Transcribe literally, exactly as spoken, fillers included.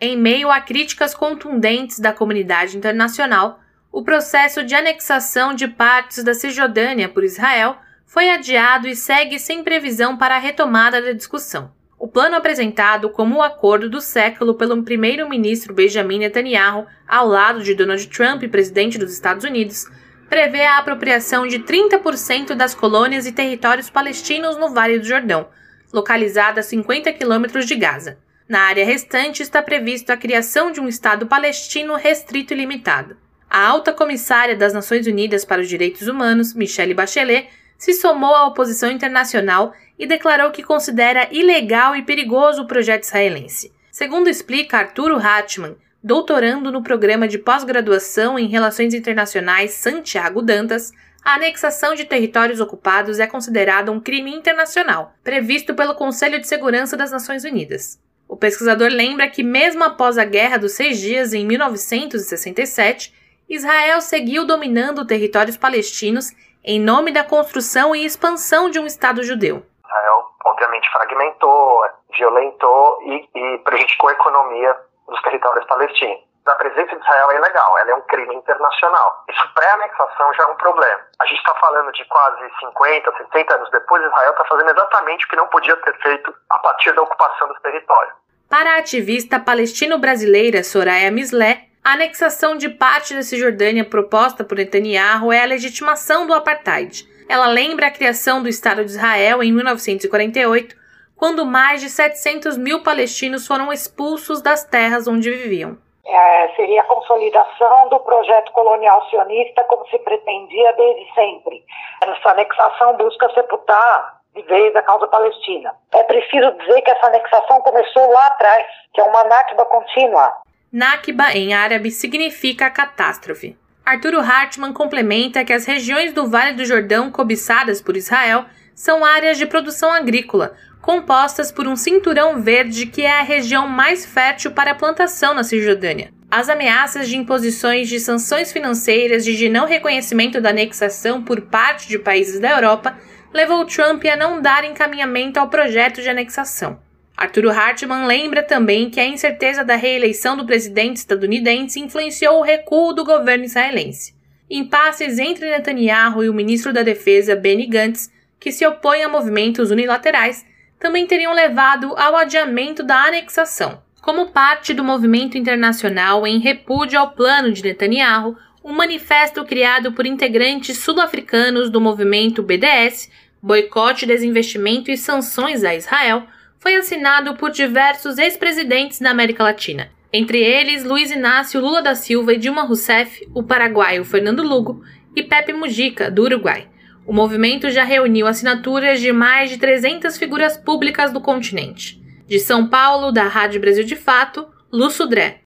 Em meio a críticas contundentes da comunidade internacional, o processo de anexação de partes da Cisjordânia por Israel foi adiado e segue sem previsão para a retomada da discussão. O plano apresentado como o acordo do século pelo primeiro-ministro Benjamin Netanyahu, ao lado de Donald Trump, presidente dos Estados Unidos, prevê a apropriação de trinta por cento das colônias e territórios palestinos no Vale do Jordão, localizada a cinquenta quilômetros de Gaza. Na área restante está previsto a criação de um Estado palestino restrito e limitado. A alta comissária das Nações Unidas para os Direitos Humanos, Michelle Bachelet, se somou à oposição internacional e declarou que considera ilegal e perigoso o projeto israelense. Segundo explica Arturo Hartmann, doutorando no programa de pós-graduação em Relações Internacionais Santiago Dantas, a anexação de territórios ocupados é considerada um crime internacional, previsto pelo Conselho de Segurança das Nações Unidas. O pesquisador lembra que, mesmo após a Guerra dos Seis Dias em mil novecentos e sessenta e sete, Israel seguiu dominando territórios palestinos em nome da construção e expansão de um Estado judeu. Israel, obviamente, fragmentou, violentou e, e prejudicou a economia dos territórios palestinos. A presença de Israel é ilegal, ela é um crime internacional. Isso pré-anexação já é um problema. A gente está falando de quase cinquenta, sessenta anos depois, Israel está fazendo exatamente o que não podia ter feito a partir da ocupação dos territórios. Para a ativista palestino-brasileira Soraya Mislé, a anexação de parte da Cisjordânia proposta por Netanyahu é a legitimação do apartheid. Ela lembra a criação do Estado de Israel em mil novecentos e quarenta e oito, quando mais de setecentos mil palestinos foram expulsos das terras onde viviam. É, seria a consolidação do projeto colonial sionista como se pretendia desde sempre. Essa anexação busca sepultar de vez a causa palestina. É preciso dizer que essa anexação começou lá atrás, que é uma nakba contínua. Nakba, em árabe, significa catástrofe. Arturo Hartmann complementa que as regiões do Vale do Jordão cobiçadas por Israel são áreas de produção agrícola, compostas por um cinturão verde que é a região mais fértil para a plantação na Cisjordânia. As ameaças de imposições de sanções financeiras e de não reconhecimento da anexação por parte de países da Europa levou Trump a não dar encaminhamento ao projeto de anexação. Arturo Hartmann lembra também que a incerteza da reeleição do presidente estadunidense influenciou o recuo do governo israelense. Impasses entre Netanyahu e o ministro da Defesa, Benny Gantz, que se opõem a movimentos unilaterais, também teriam levado ao adiamento da anexação. Como parte do movimento internacional em repúdio ao plano de Netanyahu, um manifesto criado por integrantes sul-africanos do movimento B D S, Boicote, Desinvestimento e Sanções a Israel, foi assinado por diversos ex-presidentes da América Latina, entre eles Luiz Inácio Lula da Silva e Dilma Rousseff, o paraguaio Fernando Lugo e Pepe Mujica, do Uruguai. O movimento já reuniu assinaturas de mais de trezentas figuras públicas do continente. De São Paulo, da Rádio Brasil de Fato, Lu Sudré.